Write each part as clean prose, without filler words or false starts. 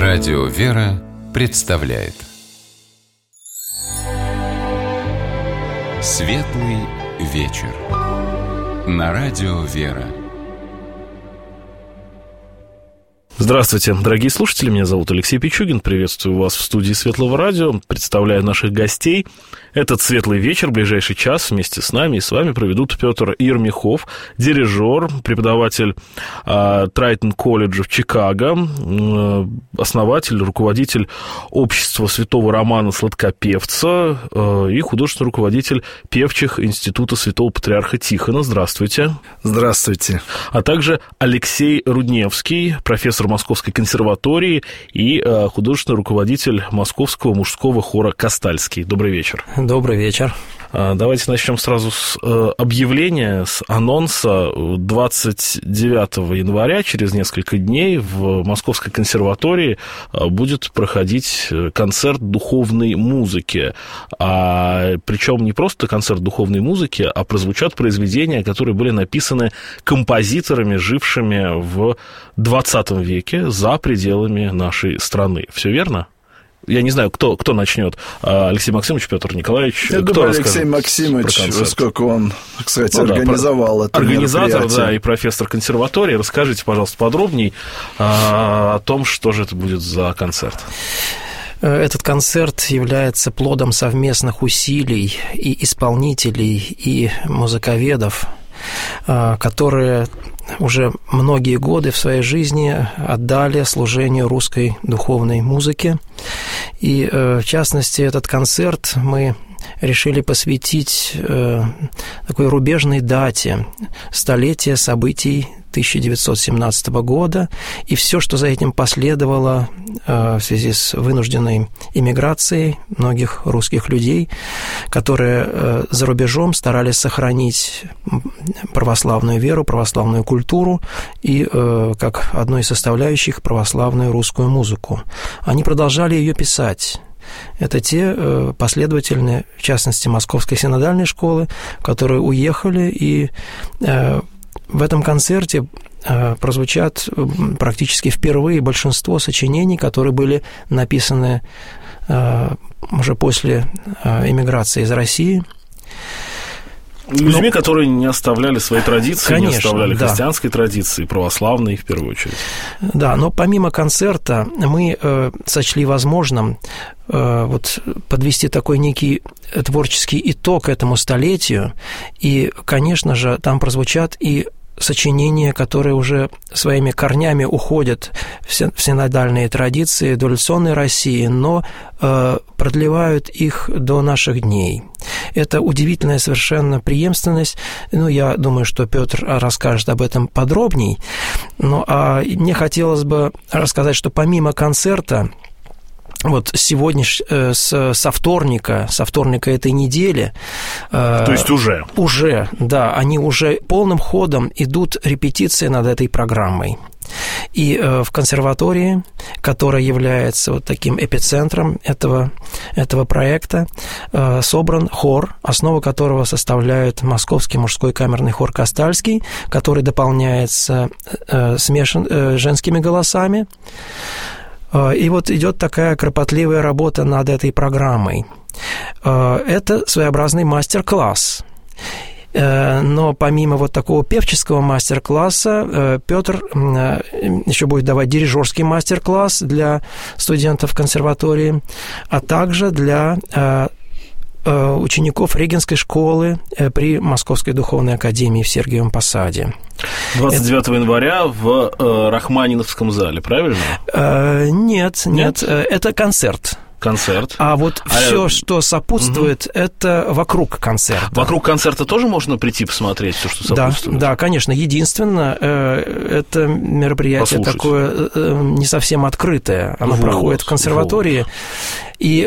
Радио «Вера» представляет Светлый вечер на Радио «Вера». Здравствуйте, дорогие слушатели, меня зовут Алексей Пичугин, приветствую вас в студии Светлого радио, представляю наших гостей. Этот светлый вечер, ближайший час вместе с нами и с вами проведут Петр Ермехов, дирижер, преподаватель Трайтон колледжа в Чикаго, основатель, руководитель общества Святого Романа Сладкопевца и художественный руководитель певчих Института Святого Патриарха Тихона. Здравствуйте. Здравствуйте. А также Алексей Рудневский, профессор Московской консерватории и художественный руководитель Московского мужского хора «Кастальский». Добрый вечер. Добрый вечер. Давайте начнем сразу с объявления, с анонса. 29 января, через несколько дней, в Московской консерватории будет проходить концерт духовной музыки. Причем не просто концерт духовной музыки, а прозвучат произведения, которые были написаны композиторами, жившими в 20 веке за пределами нашей страны. Все верно? Я не знаю, кто начнет. Алексей Максимович, Петр Николаевич. Я думаю, Алексей Максимович, поскольку он, так сказать, организовал это мероприятие. Организатор, да, и профессор консерватории. Расскажите, пожалуйста, подробней о том, что же это будет за концерт. Этот концерт является плодом совместных усилий и исполнителей, и музыковедов, которые уже многие годы в своей жизни отдали служению русской духовной музыке. И, в частности, этот концерт мы решили посвятить такой рубежной дате, столетия событий 1917 года, и все, что за этим последовало в связи с вынужденной эмиграцией многих русских людей, которые за рубежом старались сохранить православную веру, православную культуру и, как одной из составляющих, православную русскую музыку. Они продолжали ее писать. Это те последовательные, в частности, Московской синодальной школы, которые уехали, и в этом концерте прозвучат практически впервые большинство сочинений, которые были написаны уже после эмиграции из России. Людьми, которые не оставляли свои традиции, конечно, не оставляли христианской традиции, православной в первую очередь. Да, но помимо концерта мы сочли возможным подвести такой некий творческий итог этому столетию, и, конечно же, там прозвучат и сочинения, которые уже своими корнями уходят в синодальные традиции дореволюционной России, но продлевают их до наших дней. Это удивительная совершенно преемственность. Я думаю, что Петр расскажет об этом подробней. Мне хотелось бы рассказать, что помимо концерта, сегодня, со вторника этой недели... То есть уже? Уже, да. Они уже полным ходом идут репетиции над этой программой. И в консерватории, которая является таким эпицентром этого проекта, собран хор, основу которого составляет Московский мужской камерный хор «Кастальский», который дополняется женскими голосами. И идет такая кропотливая работа над этой программой. Это своеобразный мастер-класс. Но помимо такого певческого мастер-класса, Петр еще будет давать дирижерский мастер-класс для студентов консерватории, а также для учеников Регенской школы при Московской духовной академии в Сергиевом Посаде. 29 января в Рахманиновском зале, правильно? Нет, это концерт. А все, что сопутствует, это вокруг концерта. Вокруг концерта тоже можно прийти посмотреть все, что сопутствует? Да, конечно. Единственное, это мероприятие такое не совсем открытое. Оно проходит в консерватории. И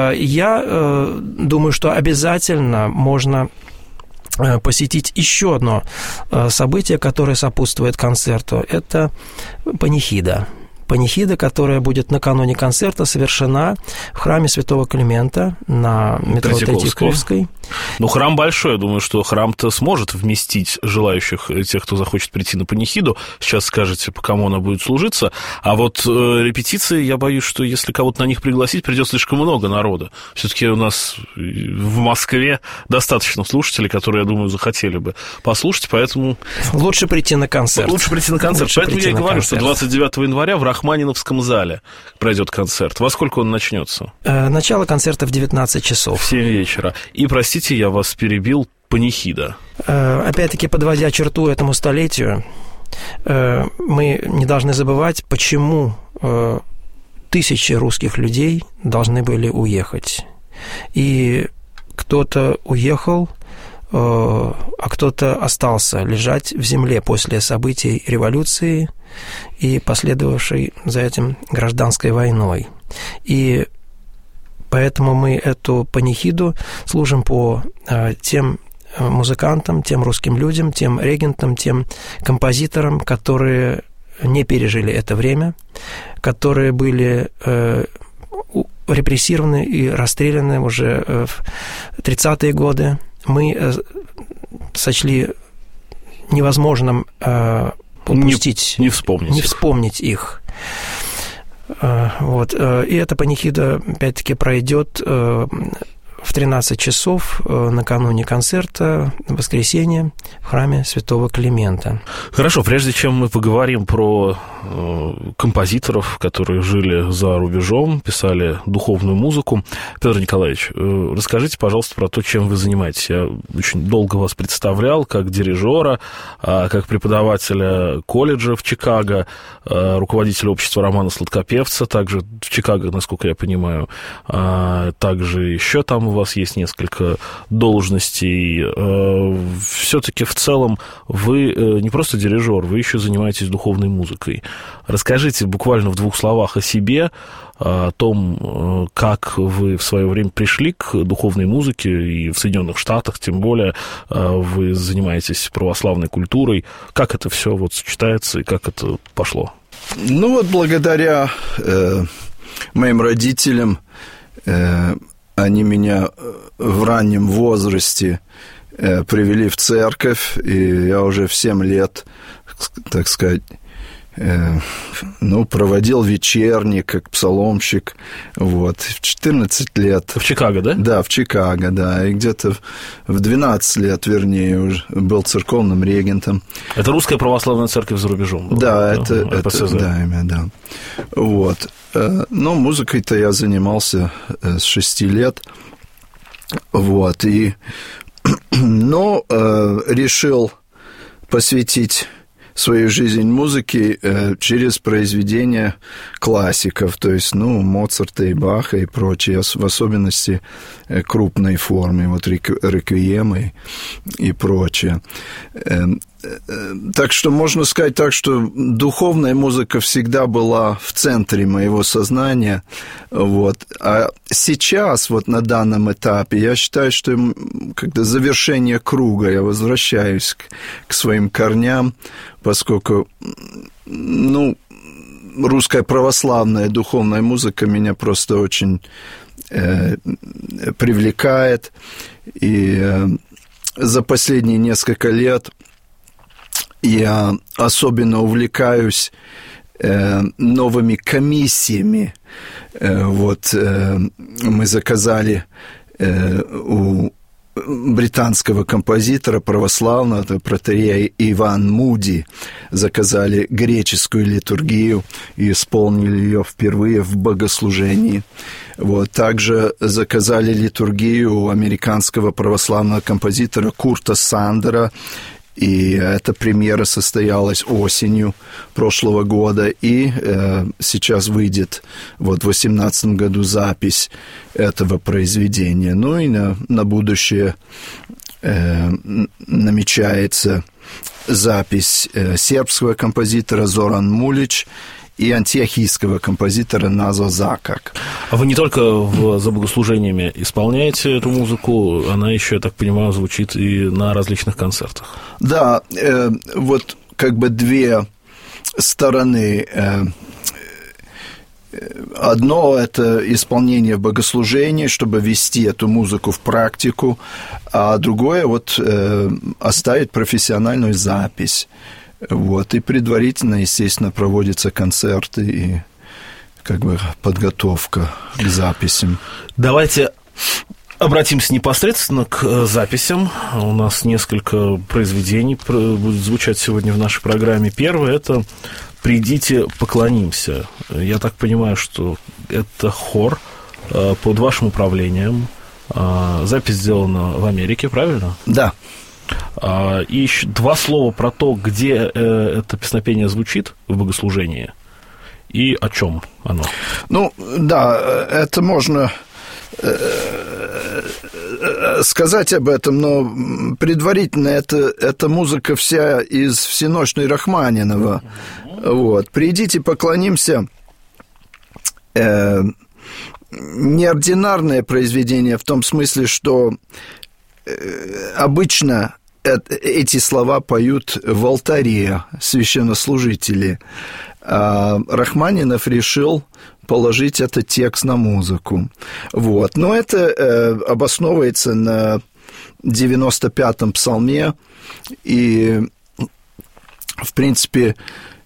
я думаю, что обязательно можно посетить еще одно событие, которое сопутствует концерту. Это панихида. панихида, которая будет накануне концерта, совершена в храме Святого Климента на метро Третьяковской. Ну, храм большой, я думаю, что храм-то сможет вместить желающих, тех, кто захочет прийти на панихиду. Сейчас скажете, по кому она будет служиться. А вот репетиции, я боюсь, что если кого-то на них пригласить, придет слишком много народа. Все-таки у нас в Москве достаточно слушателей, которые, я думаю, захотели бы послушать, поэтому... Лучше прийти на концерт. Поэтому я и говорю, что 29 января в Рахманиновском зале пройдет концерт. Во сколько он начнется? Начало концерта в 19 часов. В 7 вечера. И, простите, я вас перебил, панихида. Опять-таки, подводя черту этому столетию, мы не должны забывать, почему тысячи русских людей должны были уехать. И кто-то уехал, а кто-то остался лежать в земле после событий революции и последовавшей за этим гражданской войной. И поэтому мы эту панихиду служим по тем музыкантам, тем русским людям, тем регентам, тем композиторам, которые не пережили это время, которые были репрессированы и расстреляны уже в 30-е годы. Мы сочли невозможным упустить, не вспомнить их. Вот. И эта панихида, опять-таки, пройдет в 13 часов накануне концерта в воскресенье в храме Святого Климента. Хорошо, прежде чем мы поговорим про композиторов, которые жили за рубежом, писали духовную музыку, Петр Николаевич, расскажите, пожалуйста, про то, чем вы занимаетесь. Я очень долго вас представлял как дирижера, как преподавателя колледжа в Чикаго, руководителя общества Романа Сладкопевца, также в Чикаго, насколько я понимаю, также еще там у вас есть несколько должностей. Все-таки в целом вы не просто дирижер, вы еще занимаетесь духовной музыкой. Расскажите буквально в 2 словах о себе, о том, как вы в свое время пришли к духовной музыке, и в Соединенных Штатах, тем более, вы занимаетесь православной культурой. Как это все вот сочетается и как это пошло? Ну вот благодаря моим родителям, они меня в раннем возрасте привели в церковь, и я уже в 7 лет, так сказать, проводил вечерни, как псаломщик, вот, в 14 лет. В Чикаго, да? Да, в Чикаго, да, и где-то в 12 лет, вернее, уже был церковным регентом. Это Русская Православная Церковь за рубежом была? Да, это да. Вот. Но музыкой-то я занимался с 6 лет, вот, но решил посвятить свою жизнь музыке через произведения классиков, то есть, Моцарта и Баха и прочее, в особенности крупной формы, вот реквиемы и прочее. Так что можно сказать так, что духовная музыка всегда была в центре моего сознания, вот. А сейчас, вот на данном этапе, я считаю, что когда завершение круга, я возвращаюсь к своим корням, поскольку, русская православная духовная музыка меня просто очень привлекает, и за последние несколько лет я особенно увлекаюсь новыми комиссиями. Вот мы заказали у британского композитора православного, протоиерея Иван Муди, заказали греческую литургию и исполнили ее впервые в богослужении. Вот. Также заказали литургию у американского православного композитора Курта Сандера, и эта премьера состоялась осенью прошлого года, и сейчас выйдет в 2018 году запись этого произведения. Ну и на будущее намечается запись сербского композитора Зоран Мулич и антиохийского композитора Назо Закак. А вы не только за богослужениями исполняете эту музыку, она еще, я так понимаю, звучит и на различных концертах. Да, вот как бы 2 стороны одно – это исполнение в богослужении, чтобы ввести эту музыку в практику, а другое вот оставить профессиональную запись. Вот, и предварительно, естественно, проводятся концерты и как бы подготовка к записям. Давайте обратимся непосредственно к записям. У нас несколько произведений будет звучать сегодня в нашей программе. Первое – это «Придите, поклонимся». Я так понимаю, что это хор под вашим управлением. Запись сделана в Америке, правильно? Да. И еще два слова про то, где это песнопение звучит в богослужении и о чем оно. Ну, да, это можно сказать об этом, но предварительно это музыка вся из всенощной Рахманинова. Вот. «Придите, поклонимся» неординарное произведение в том смысле, что обычно эти слова поют в алтаре священнослужители. А Рахманинов решил положить этот текст на музыку. Вот. Но это обосновывается на 95-м псалме, и, в принципе,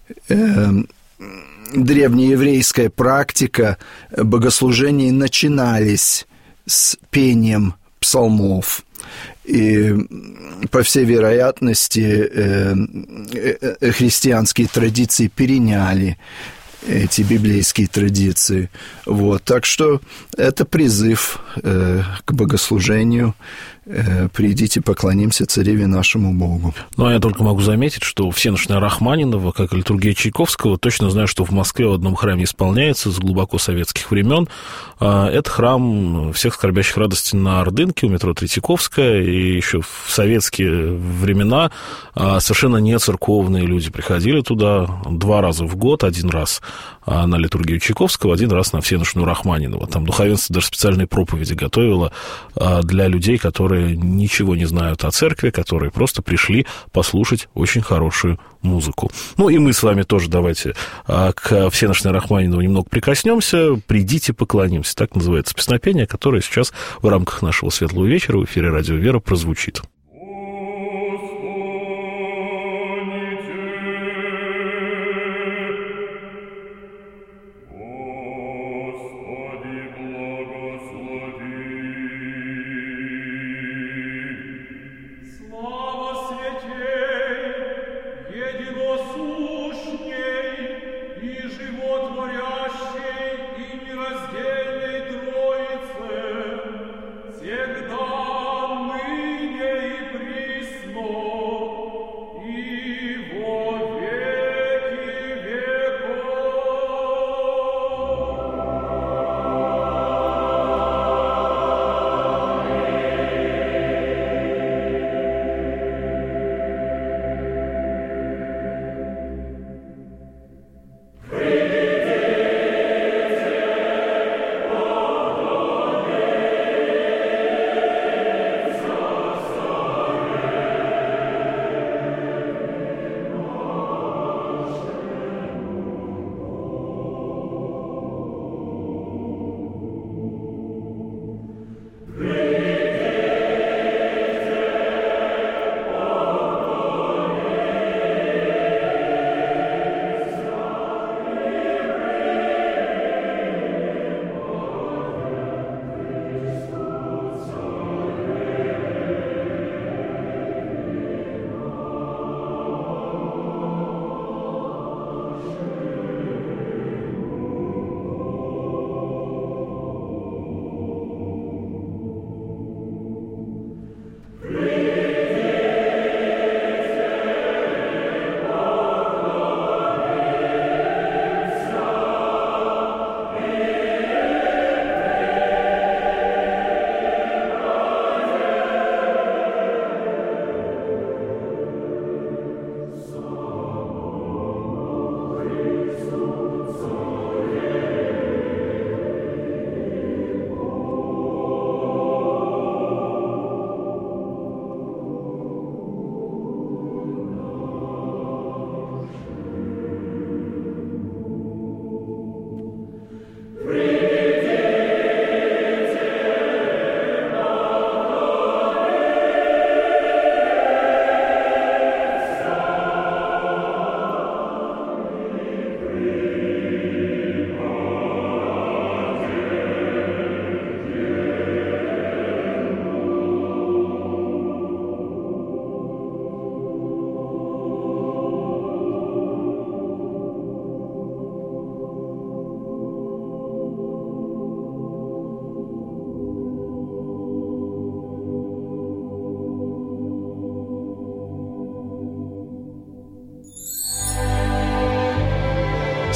древнееврейская практика богослужений начинались с пением псалмов. И, по всей вероятности, христианские традиции переняли эти библейские традиции. Вот. Так что это призыв к богослужению. «Придите, поклонимся цареве нашему Богу». Ну, а я только могу заметить, что всенощная Рахманинова, как и литургия Чайковского, точно знаю, что в Москве в одном храме исполняется с глубоко советских времен. Это храм всех скорбящих радости на Ордынке у метро Третьяковская, и еще в советские времена совершенно не церковные люди приходили туда 2 раза в год, 1 раз на литургию Чайковского, 1 раз на всенощную Рахманинова. Там духовенство даже специальные проповеди готовило для людей, которые ничего не знают о церкви, которые просто пришли послушать очень хорошую музыку. Ну, и мы с вами тоже давайте к всенощной Рахманинову немного прикоснемся. «Придите, поклонимся». Так называется песнопение, которое сейчас в рамках нашего светлого вечера в эфире «Радио Вера» прозвучит.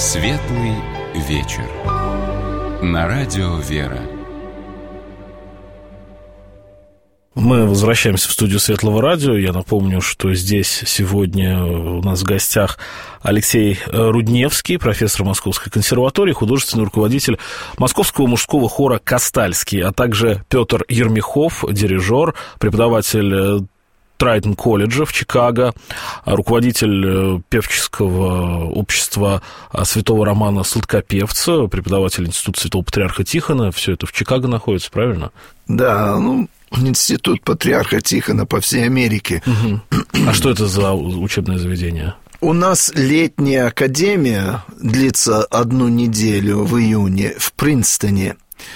Светлый вечер. На радио «Вера». Мы возвращаемся в студию Светлого радио. Я напомню, что здесь сегодня у нас в гостях Алексей Рудневский, профессор Московской консерватории, художественный руководитель Московского мужского хора «Кастальский», а также Петр Ермехов, дирижер, преподаватель Трайтон-колледжа в Чикаго, руководитель певческого общества Святого Романа Сладкопевца, преподаватель Института Святого Патриарха Тихона. Все это в Чикаго находится, правильно? Да, Институт Патриарха Тихона по всей Америке. Угу. А что это за учебное заведение? У нас летняя академия длится 1 неделю в июне в Принстоне.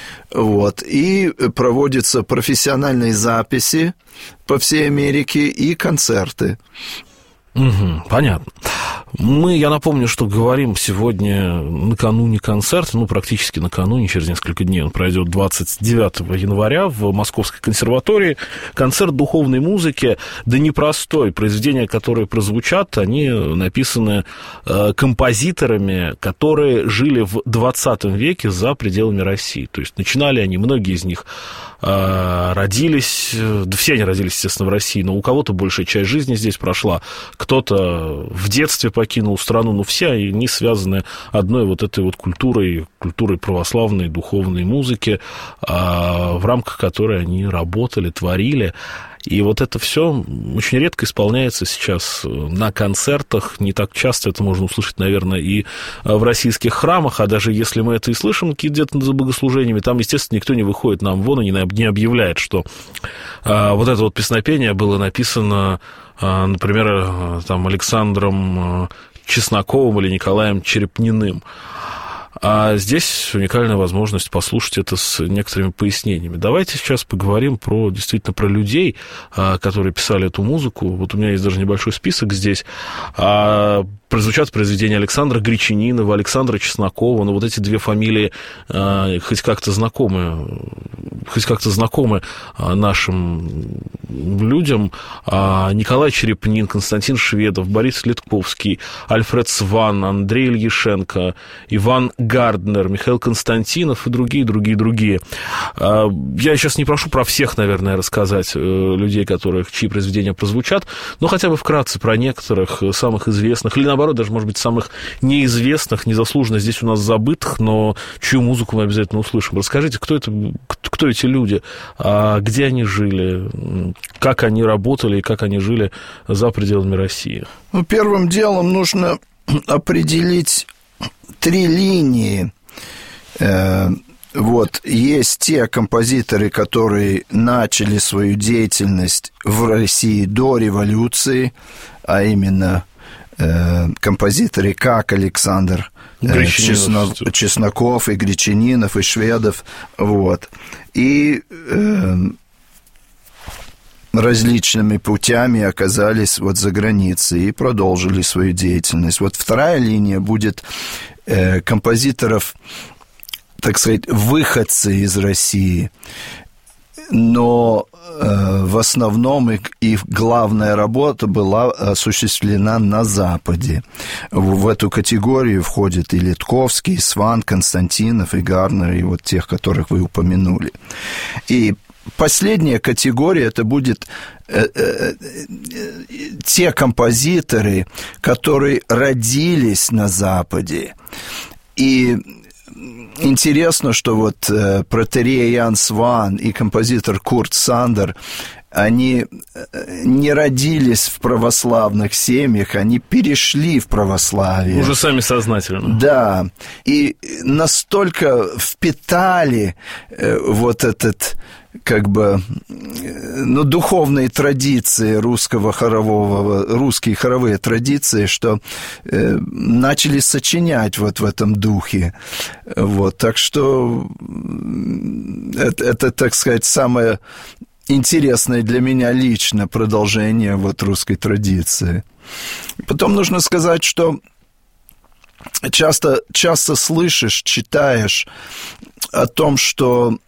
И проводятся профессиональные записи по всей Америке и концерты. Угу, понятно. Я напомню, что говорим сегодня накануне концерта, практически накануне, через несколько дней он пройдет 29 января в Московской консерватории. Концерт духовной музыки, да непростой. Произведения, которые прозвучат, они написаны композиторами, которые жили в 20 веке за пределами России. То есть начинали они, многие из них родились, да все они родились, естественно, в России, но у кого-то большая часть жизни здесь прошла, кто-то в детстве покинул страну, но все они связаны одной этой культурой православной духовной музыки, в рамках которой они работали, творили. И это все очень редко исполняется сейчас на концертах. Не так часто это можно услышать, наверное, и в российских храмах. А даже если мы это и слышим где-то за богослужениями, там, естественно, никто не выходит нам вон и не объявляет, что это песнопение было написано, например, Александром Чесноковым или Николаем Черепниным. А здесь уникальная возможность послушать это с некоторыми пояснениями. Давайте сейчас поговорим действительно про людей, которые писали эту музыку. У меня есть даже небольшой список здесь. Прозвучат произведения Александра Гречанинова, Александра Чеснокова. Эти две фамилии хоть как-то знакомы нашим людям. Николай Черепнин, Константин Шведов, Борис Литковский, Альфред Сван, Андрей Ильяшенко, Иван Гарднер, Михаил Константинов и другие. Я сейчас не прошу про всех, наверное, рассказать людей, чьи произведения прозвучат, но хотя бы вкратце про некоторых самых известных, или наоборот, даже, может быть, самых неизвестных, незаслуженно здесь у нас забытых, но чью музыку мы обязательно услышим. Расскажите, кто эти люди, где они жили, как они работали и как они жили за пределами России? Первым делом нужно определить 3 линии. Есть те композиторы, которые начали свою деятельность в России до революции, а именно композиторы, как Александр Чесноков, и Гречанинов, и Шведов, и различными путями оказались за границей и продолжили свою деятельность. Вторая линия будет композиторов, так сказать, выходцы из России, но в основном их главная работа была осуществлена на Западе. В эту категорию входят и Литковский, и Сван, Константинов, и Гарнер, и тех, которых вы упомянули. И последняя категория – это будет те композиторы, которые родились на Западе. И интересно, что протоиерей Ян Сван и композитор Курт Сандер, они не родились в православных семьях, они перешли в православие. Уже сами сознательно. Да, и настолько впитали этот духовные традиции русские хоровые традиции, что начали сочинять в этом духе. Так что это, так сказать, самое интересное для меня лично продолжение русской традиции. Потом нужно сказать, что часто слышишь, читаешь о том, что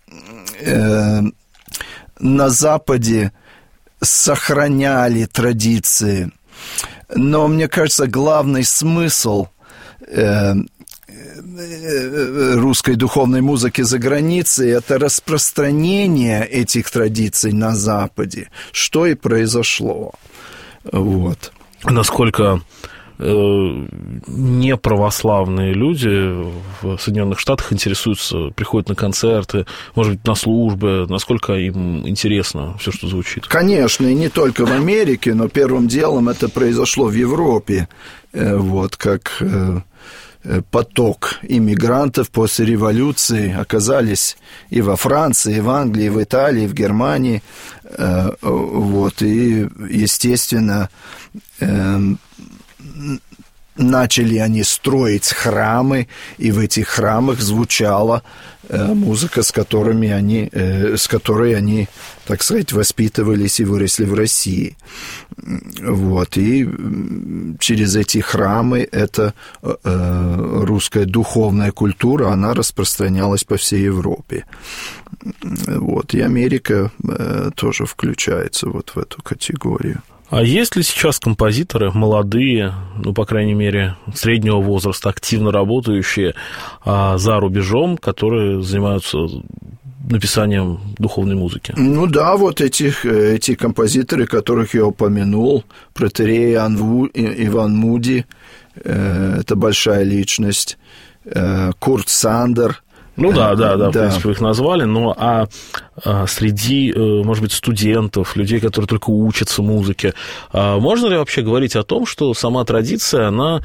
на Западе сохраняли традиции. Но, мне кажется, главный смысл русской духовной музыки за границей, это распространение этих традиций на Западе, что и произошло. Вот. Насколько неправославные люди в Соединенных Штатах интересуются, приходят на концерты, может быть, на службы, насколько им интересно все, что звучит? Конечно, и не только в Америке, но первым делом это произошло в Европе, вот, как поток иммигрантов после революции оказались и во Франции, и в Англии, и в Италии, и в Германии, вот, и, естественно, начали они строить храмы, и в этих храмах звучала музыка, с которой они, так сказать, воспитывались и выросли в России. Вот. И через эти храмы эта русская духовная культура, она распространялась по всей Европе. Вот. И Америка тоже включается вот в эту категорию. А есть ли сейчас композиторы молодые, ну, по крайней мере, среднего возраста, активно работающие за рубежом, которые занимаются написанием духовной музыки? Ну да, вот эти композиторы, которых я упомянул, протоиерей Иван Муди, это большая личность, Курт Сандер. Ну да, в принципе, их назвали, но среди, может быть, студентов, людей, которые только учатся музыке, можно ли вообще говорить о том, что сама традиция, она,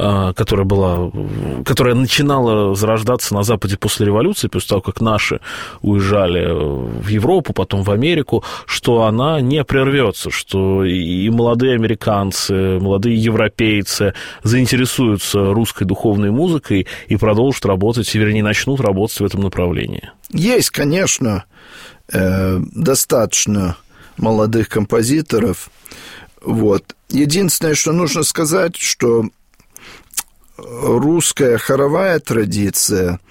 которая начинала зарождаться на Западе после революции, после того, как наши уезжали в Европу, потом в Америку, что она не прервется, что и молодые американцы, молодые европейцы заинтересуются русской духовной музыкой и продолжат работать, вернее, начнут работать в этом направлении? Есть, конечно, достаточно молодых композиторов. Вот. Единственное, что нужно сказать, что русская хоровая традиция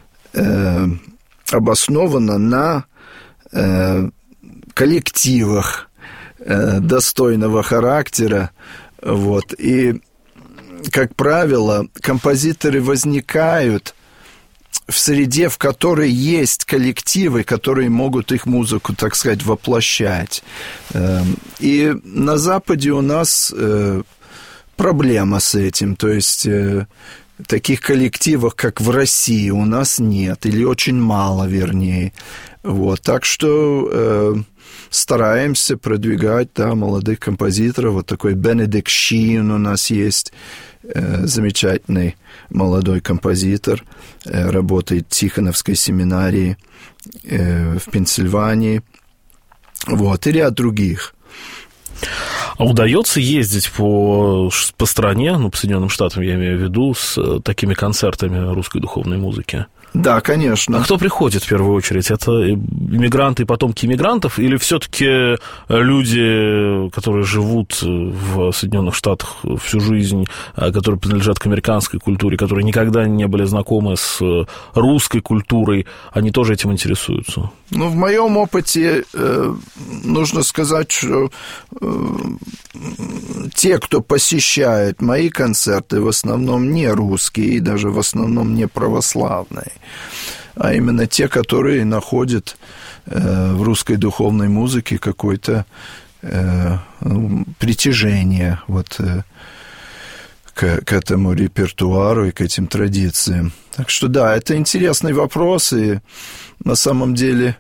обоснована на коллективах достойного характера. Вот. И, как правило, композиторы возникают в среде, в которой есть коллективы, которые могут их музыку, так сказать, воплощать. И на Западе у нас проблема с этим. То есть таких коллективов, как в России, у нас нет, или очень мало, вернее. Вот. Так что стараемся продвигать, да, молодых композиторов. Вот такой Бенедикт Шин у нас есть, замечательный молодой композитор, работает в Тихоновской семинарии в Пенсильвании, вот, и ряд других. А удается ездить по стране, ну, по Соединенным Штатам, я имею в виду, с такими концертами русской духовной музыки? Да, конечно. А кто приходит в первую очередь? Это иммигранты и потомки иммигрантов, или все-таки люди, которые живут в Соединенных Штатах всю жизнь, которые принадлежат к американской культуре, которые никогда не были знакомы с русской культурой, они тоже этим интересуются? Ну, в моем опыте нужно сказать, что те, кто посещает мои концерты, в основном не русские и даже в основном не православные, а именно те, которые находят в русской духовной музыке какое-то притяжение вот к этому репертуару и к этим традициям. Так что да, это интересный вопрос, и на самом деле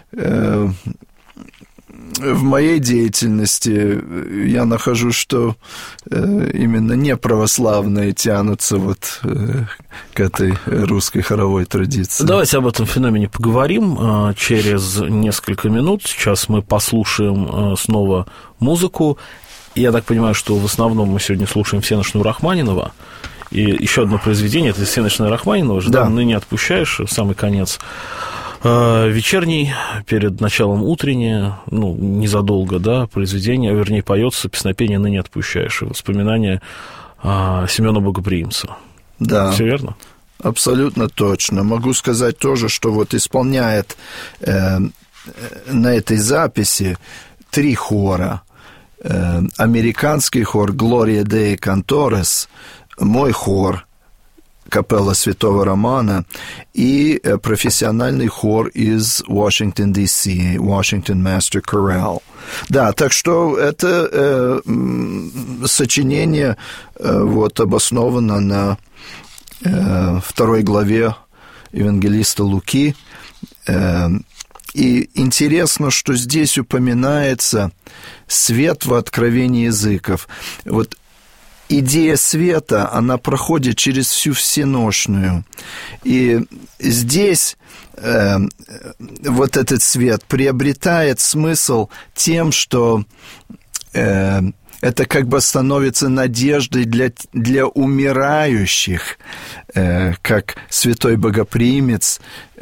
в моей деятельности я нахожу, что именно неправославные тянутся вот к этой русской хоровой традиции. Давайте об этом феномене поговорим через несколько минут. Сейчас мы послушаем снова музыку. Я так понимаю, что в основном мы сегодня слушаем Всеношную Рахманинова. И еще одно произведение, это Всеношная Рахманинова, «Ждан, ныне отпущаешь», самый конец. Вечерний, перед началом утреннее, ну, незадолго, да, произведение, вернее, поется песнопение «Ныне отпущаешь», и воспоминания Семена Богоприимца. Да. Все верно? Абсолютно точно. Могу сказать тоже, что вот исполняет на этой записи 3 хора. Американский хор «Gloria Dei Cantores», мой хор, капелла Святого Романа и профессиональный хор из Washington, D.C., Washington Master Chorale. Да, так что это сочинение вот обосновано на 2 главе Евангелиста Луки. И интересно, что здесь упоминается свет в откровении языков. Вот идея света, она проходит через всю всеношную. И здесь вот этот свет приобретает смысл тем, что это как бы становится надеждой для умирающих, как святой богоприимец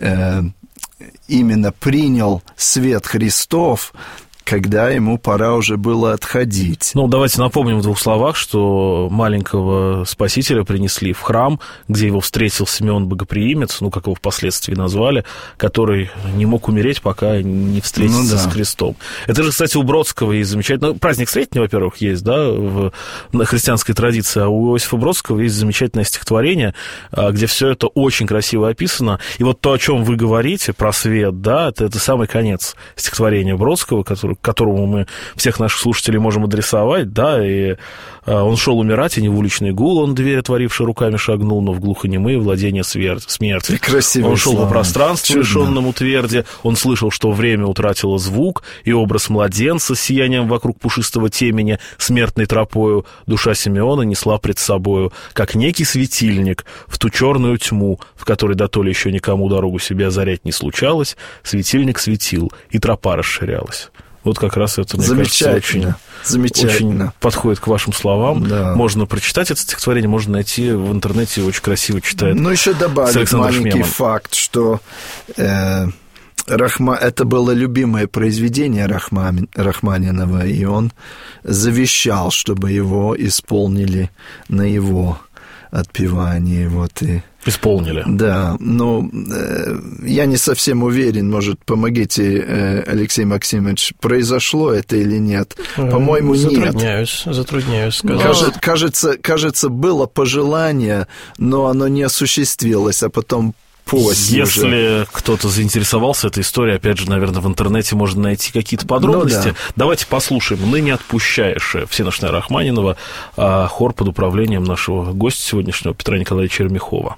именно принял свет Христов, когда ему пора уже было отходить. Ну, давайте напомним в 2 словах, что маленького Спасителя принесли в храм, где его встретил Симеон Богоприимец, ну, как его впоследствии назвали, который не мог умереть, пока не встретится с Христом. Это же, кстати, у Бродского есть замечательный... Ну, праздник Сретения, во-первых, есть, да, в христианской традиции, а у Иосифа Бродского есть замечательное стихотворение, где все это очень красиво описано. И вот то, о чем вы говорите, про свет, да, это самый конец стихотворения Бродского, к которому мы всех наших слушателей можем адресовать, да, и он шел умирать, и не в уличный гул, он дверь отворивший руками шагнул, но в глухонемые владения смерти. Он шел по пространству, лишенному тверди, он слышал, что время утратило звук, и образ младенца с сиянием вокруг пушистого темени, смертной тропою, душа Симеона несла пред собою, как некий светильник, в ту черную тьму, в которой дотоле еще никому дорогу себе озарять не случалось, светильник светил, и тропа расширялась. Вот как раз это, мне кажется, очень подходит к вашим словам. Да. Можно прочитать это стихотворение, можно найти в интернете, очень красиво читает. Ну, еще добавить маленький факт, что это было любимое произведение Рахманинова, и он завещал, чтобы его исполнили на его отпевании. Вот, и... Исполнили. Да, но я не совсем уверен, может, помогите, Алексей Максимович, произошло это или нет? По-моему, нет. Затрудняюсь сказать. Кажется, было пожелание, но оно не осуществилось, а потом после Если уже. Кто-то заинтересовался этой историей, опять же, наверное, в интернете можно найти какие-то подробности. Да. Давайте послушаем «Ныне отпущаешь» Всеношная Рахманинова, хор под управлением нашего гостя сегодняшнего Петра Николаевича Ермихова.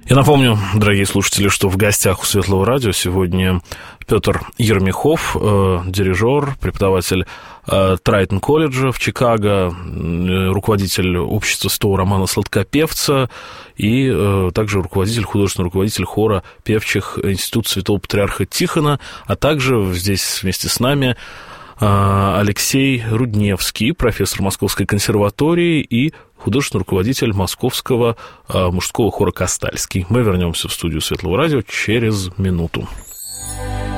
Я напомню, дорогие слушатели, что в гостях у Светлого радио сегодня Петр Ермехов, дирижер, преподаватель Трайтон колледжа в Чикаго, руководитель общества святого Романа Сладкопевца и также художественный руководитель хора певчих Института Святого Патриарха Тихона, а также здесь вместе с нами Алексей Рудневский, профессор Московской консерватории и художественный руководитель Московского мужского хора «Кастальский». Мы вернемся в студию Светлого радио через минуту.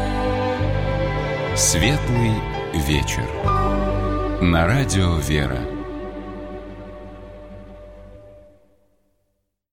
Светлый вечер. На радио «Вера».